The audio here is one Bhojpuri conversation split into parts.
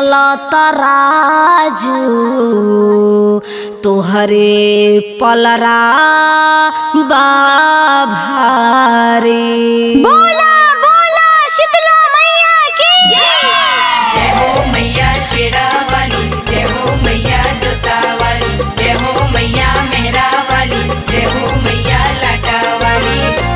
चल तराजू तोहरे पलरा बाभारी। बोला बोला शीतला मैया की जय हो मैया शेरा वाली, जय हो मैया जोता वाली, जय हो मैया मेहरा वाली, जय हो मैया लाटा वाली।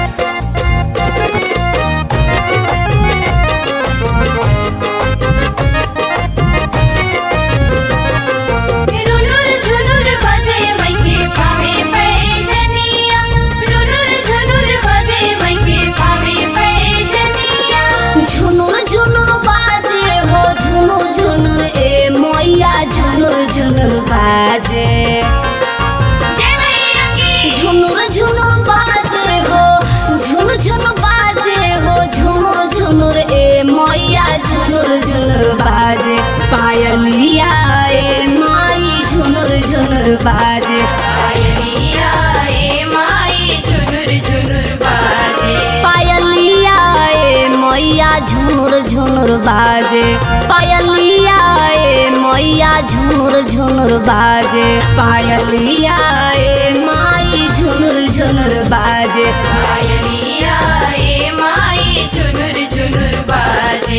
रुनुर झुनुर बजे मैके पावे पैजनिया, रुनुर झुनुर बजे मैके पावे पैजनिया। झुनुर झुनुर बाजे हो झुनुर झुनुर ए मैया झुनुर झुनुर बाजे। जय मैया की झुनुर झुनुर बाजे हो झुनुर झुनुर बाजे हो झुनुर झुनुर ए मैया झुनुर झुनुर बाजे। पायलिया ए माई झुनुर झुनुर बाजे। पायलिया ए माई झुनुर झुनुर बाजे। पायलिया ए मैया झुनुर झुनुर बाजे। पायलिया ए मैया झुनुर झुनुर बाजे। पायलिया ए माई झुनुर झुनुर बाजे। पायलिया ए माई झुनुर झुनुर बाजे।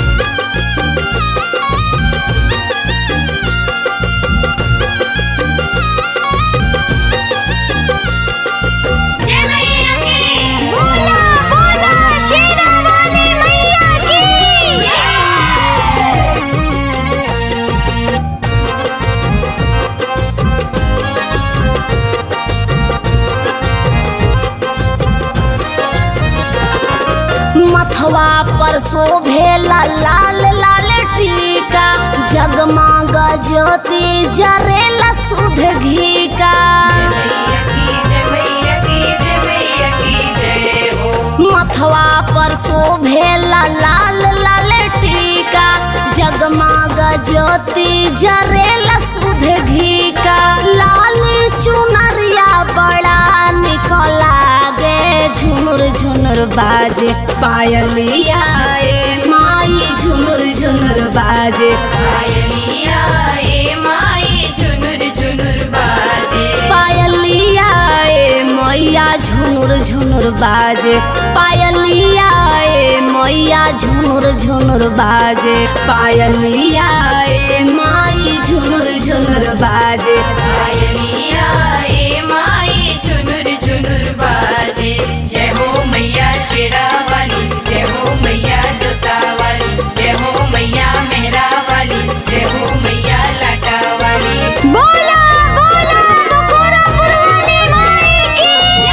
जय मैया की बोला बोला शेरा वाली मैया की मथवा पर शोभेला लाल लाल टीका जगमग ज्योति जरेला सुध घी का। जय मैया की जय मैया की जय हो। मथवा पर शोभेला लाल लाल टीका जगमग ज्योति जरेला सुध घी का। लाल चुनरिया बड़ा निकला गे झुनुर झुनुर बाजे। पायलिया ए माई झुनुर झुनुर बाजे। पायलिया ए माई झुनुर झुनुर बाजे। पायलिया ए मैया झुनुर झुनुर बाजे। पायलिया ए मैया झुनुर झुनुर बाजे। पायलिया ए माई झुनुर झुनुर बाजे। पायलिया ए माई झुनुर झुनुर बाजे। जय हो मैया शेरा वाली, जय हो मैया जोता वाली, जय हो मैया मेहरा वाली, जय हो मैया लाटा वाली। बोला बोला बखोरापुर वाली माई की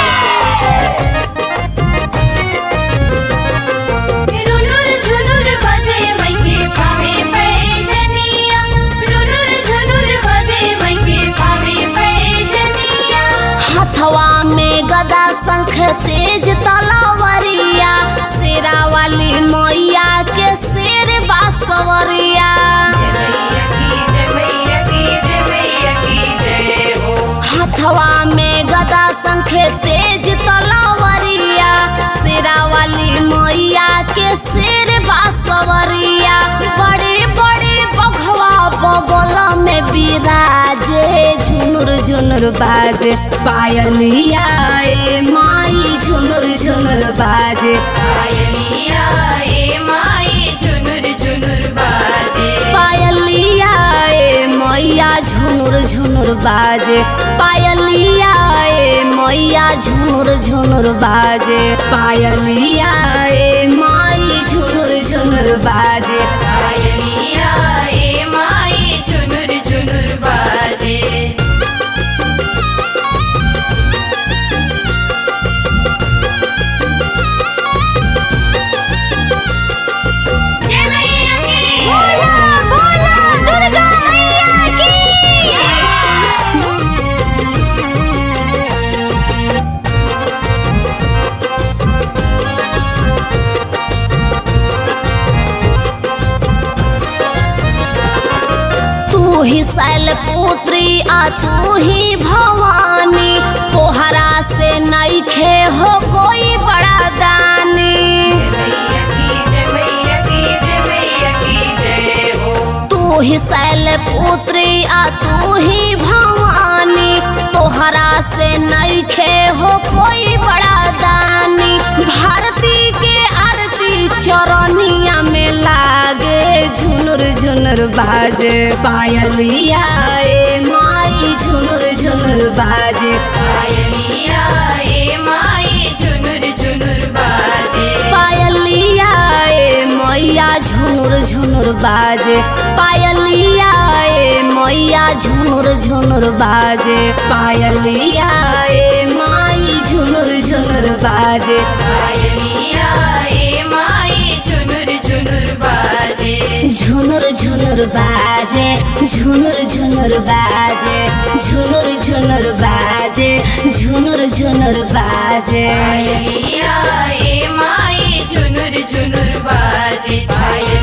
रुनुर झुनुर बजे मैके पावे पैजनिया, रुनुर झुनुर बजे मैके पावे पैजनिया। हथवा में गदा शंख तेज तलवरिया शेरा वाली मैया के शेर बासवरिया। जय मैया की जय मैया की जय मैया की जय हो। हथवा में गदा शंख तेज तलवरिया शेरा वाली मैया के शेर बासवरिया। बड़े बड़े बघवा बगल में बिराजे झुनुर झुनुर बाजे। पायलिया ए माई झुनुर झुनुर बाजे। पायलिया ए माई झुनुर झुनुर बाजे। पायलिया ए मैया झुनुर झुनुर बाजे। पायलिया ए मैया झुनुर झुनुर बाजे। पायलिया ए माई झुनुर झुनुर बाजे। पायलिया ए माई झुनुर झुनुर बाजे। जय मैया की बोला बोला दुर्गा मैया की तू ही शैलपुत्री आ तू ही भवानी तोहरा से नइखे हो कोई बड़ा दानी। जय मैया की जय मैया की जय मैया की जय हो। पुत्री आ तू ही भवानी, तोहरा से नइखे हो कोई बड़ा दानी। भारती के आरती चरनिया में लागे, झुनुर झुनुर बाजे पायलिया ए माई, झुनुर झुनुर बाजे पायलिया ए माई झुनुर झुनुर बाजे। पायलिया ए मैया झुनुर झुनुर बाजे, पायलिया ए मैया झुनुर झुनुर बाजे, पायलिया ए माई झुनुर झुनुर बाजे, पायलिया ए माई झुनुर झुनुर बाजे। झुनुर झुनुर बाजे, झुनुर झुनुर बाजे, झुनुर झुनुर बाजे, झुनुर झुनुर बाजे। पायलिया ए माई झुनुर झुनुर बाजे। पायलिया